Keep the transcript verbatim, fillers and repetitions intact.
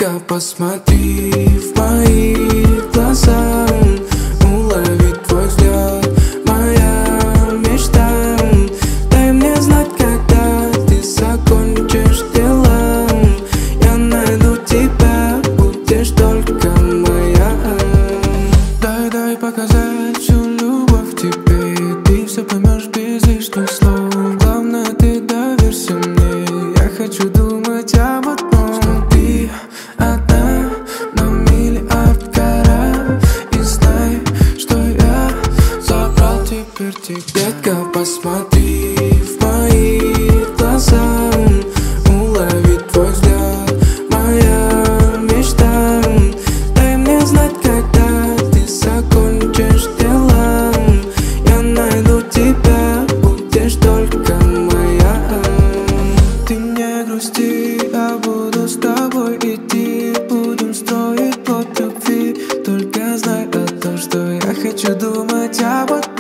Детка, посмотри в мои глаза, уловить твой взгляд, моя мечта. Дай мне знать, когда ты закончишь дела. Я найду тебя, будешь только моя. Дай, дай показать всю любовь тебе, и ты все поймешь без лишних слов. Главное, ты доверься мне, я хочу думать об одном, что ты одна на миллиард карат. И знай, что я забрал теперь тебя. Детка, посмотри в мои глаза, уловить твой взгляд, моя мечта. Дай мне знать, когда ты закончишь дела. Я найду тебя, будешь только моя. Ты не грусти, я буду с тобой идти. Будем строить плод любви. Только знай о том, что я хочу думать об этом.